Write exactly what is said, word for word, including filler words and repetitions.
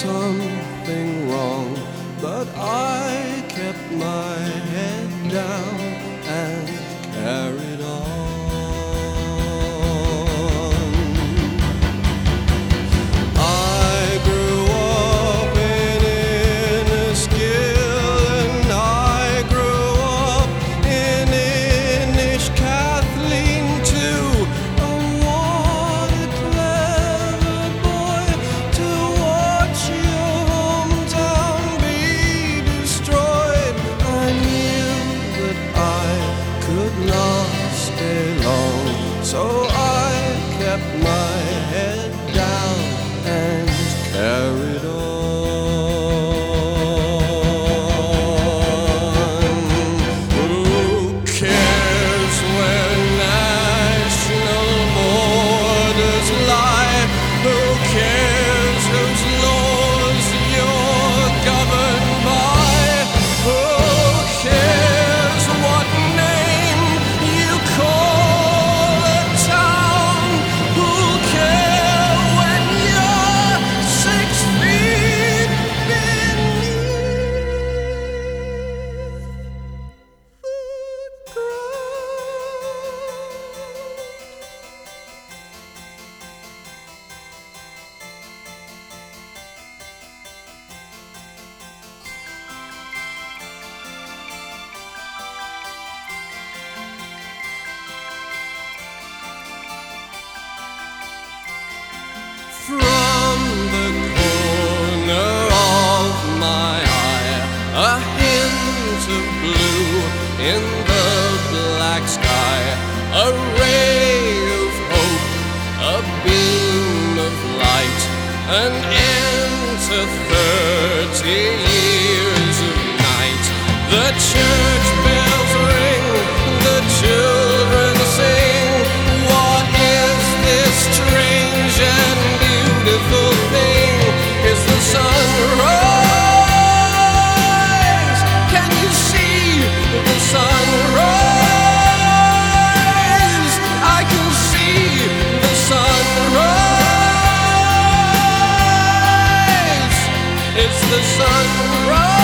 something wrong, but I kept my head down and carried on. I grew up in Enniskillen, and I grew up in Inniskathleen too. Oh, what a clever boy to watch your hometown be destroyed. I knew that I could not stay long, so I kept my head down and carried on. Who cares where national borders lie? Who cares whose laws you're governed by? Who cares what name you call a town? Who'll care when you're six feet beneath the From the corner of my eye, a hint of blue in the black sky, a ray of hope, a beam of light, an end to thirty years of night. The church bells ring, the children sing. What is this strange and beautiful thing? Is the sun rise? Can you see the sun rise? I can see the sun rise. It's the sun rise.